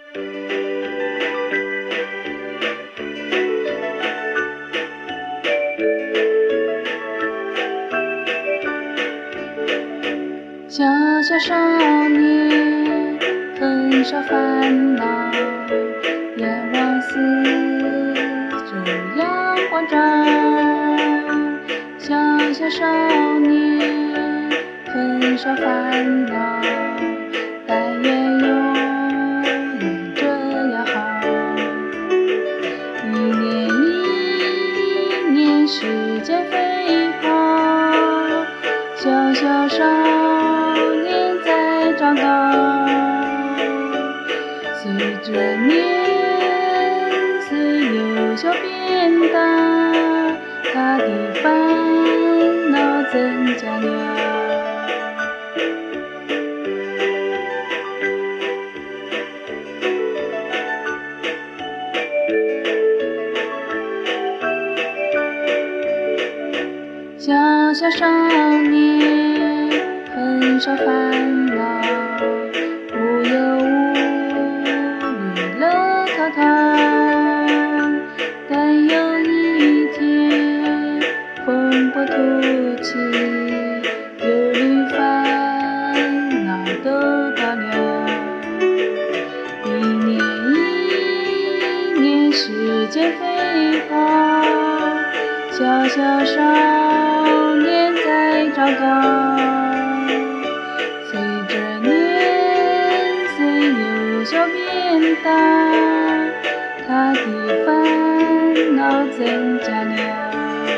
小小少年，很少烦恼，眼望四周阳光照。小小少年，很少烦恼，但愿永远这样好。一年一年，时间飞跑，小小少年在长高。随着年岁由小变大，他的烦恼增加了。小小少年，很少烦恼，无忧无虑乐陶陶。但有一天，风波突起，忧虑烦恼都到了。一年一年，时间飞跑，小小少年在长高。随着年岁由小变大，他的烦恼增加了。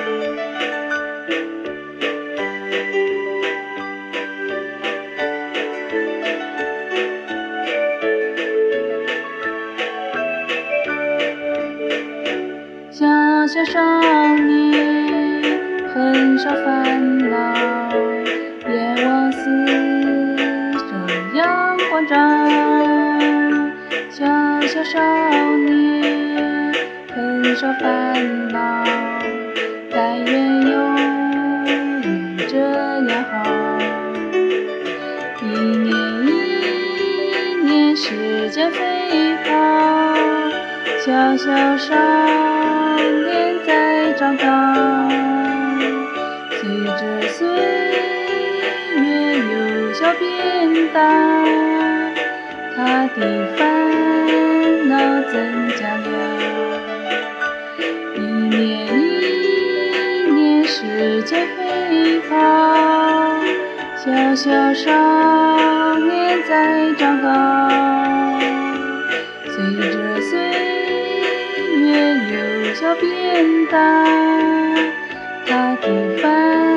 小小少年，很少烦恼，眼望四周阳光照。小小少年，很少烦恼，但愿永远这样好。一年一年，时间飞跑，小小少年在长高。随着岁月由小变大，他的烦恼增加了。一年一年，时间飞跑，小小少年在长高。随着岁月由小变大，他的烦